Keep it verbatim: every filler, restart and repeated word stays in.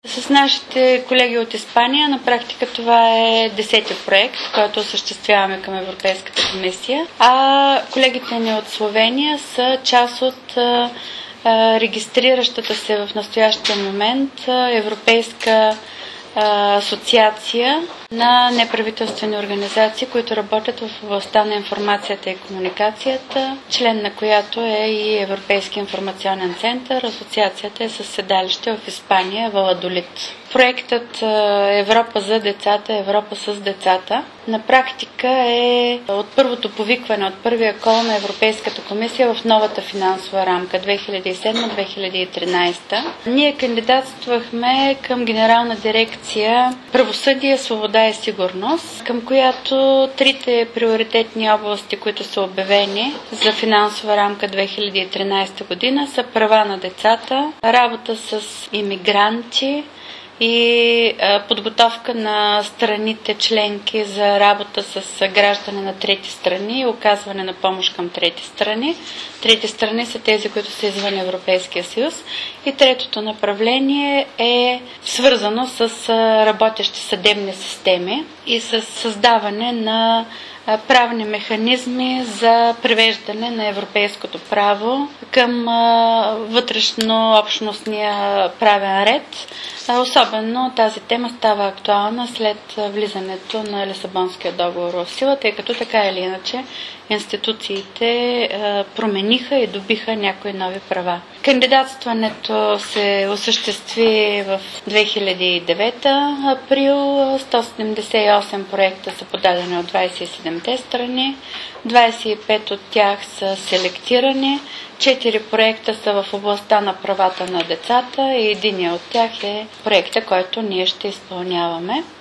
С нашите колеги от Испания на практика това е десети проект, който осъществяваме към Европейската комисия, а колегите ни от Словения са част от а, а, регистриращата се в настоящия момент Европейска а, асоциация на неправителствени организации, които работят в областта на информацията и комуникацията, член на която е и Европейски информационен център. Асоциацията е със седалище в Испания, Валадолид. Проектът Европа за децата, Европа с децата на практика е от първото повикване, от първия кол на Европейската комисия в новата финансова рамка две хиляди и седма - две хиляди и тринадесета. Ние кандидатствахме към Генерална дирекция Правосъдие, свобода и сигурност, към която трите приоритетни области, които са обявени за финансова рамка две хиляди и тринадесета година, са права на децата, работа с имигранти и подготовка на страните членки за работа с граждани на трети страни и оказване на помощ към трети страни. Трети страни са тези, които са извън Европейския съюз. И третото направление е свързано с работещи съдебни системи и с създаване на правни механизми за привеждане на европейското право към вътрешно-общностния правен ред. Особено тази тема става актуална след влизането на Лисабонския договор в сила, тъй като така или иначе институциите промениха и добиха някои нови права. Кандидатстването се осъществи в две хиляди и девета април. сто седемдесет и осем проекта са подадени от двадесет и седемте страни. двадесет и пет от тях са селектирани. Четири проекта са в областта на правата на децата и единият от тях е проекта, който ние ще изпълняваме.